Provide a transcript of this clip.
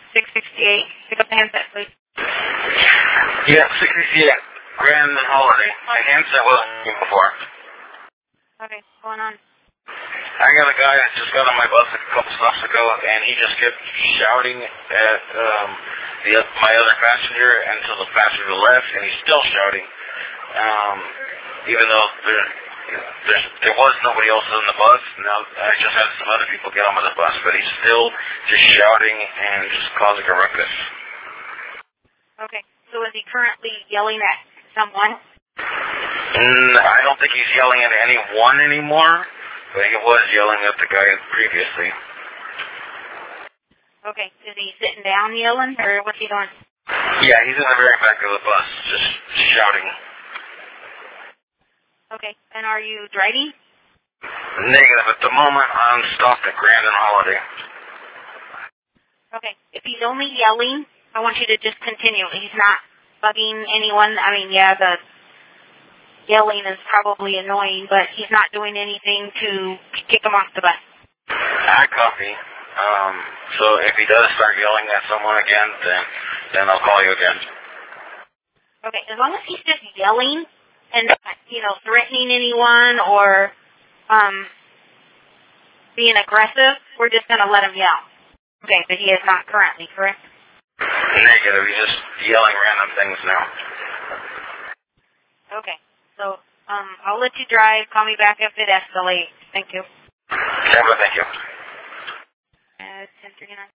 668. Pick up the handset, please. Yeah, 668. Grand and Holiday. My handset wasn't working before. Okay, what's going on? I got a guy that just got on my bus a couple stops ago, and he just kept shouting at my other passenger until the passenger left, and he's still shouting, even though there was nobody else on the bus. Now I just had some other people get on the bus, but he's still just shouting and just causing a ruckus. Okay, so is he currently yelling at someone? I don't think he's yelling at anyone anymore. But he was yelling at the guy previously. Okay, is he sitting down yelling, or what's he doing? Yeah, he's in the very back of the bus, just shouting. Okay, and are you driving? Negative. At the moment, I'm stopped at Grand and Holiday. Okay, if he's only yelling, I want you to just continue. He's not bugging anyone. I mean, yeah, the yelling is probably annoying, but he's not doing anything to kick him off the bus. I copy. So if he does start yelling at someone again, then I'll call you again. Okay, as long as he's just yelling and not, threatening anyone or being aggressive, we're just going to let him yell. Okay, but he is not currently, correct? Negative. He's just yelling random things now. Okay. So, I'll let you drive. Call me back if it escalates. Thank you. Yeah, thank you. 1039.